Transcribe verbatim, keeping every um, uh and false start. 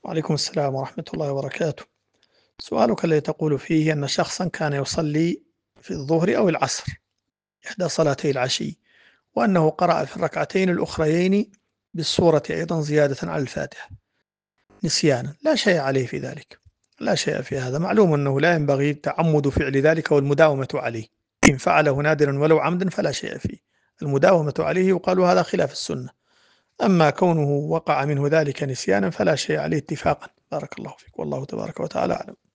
وعليكم السلام ورحمة الله وبركاته. سؤالك الذي تقول فيه أن شخصا كان يصلي في الظهر أو العصر إحدى صلاتي العشي، وأنه قرأ في الركعتين الأخريين بالسورة أيضا زيادة على الفاتحة نسيانا، لا شيء عليه في ذلك، لا شيء في هذا. معلوم أنه لا ينبغي تعمد فعل ذلك والمداومة عليه. إن فعله نادرا ولو عمدا فلا شيء فيه، المداومة عليه يقال هذا خلاف السنة. أما كونه وقع منه ذلك نسيانا فلا شيء عليه اتفاقا. بارك الله فيك، والله تبارك وتعالى أعلم.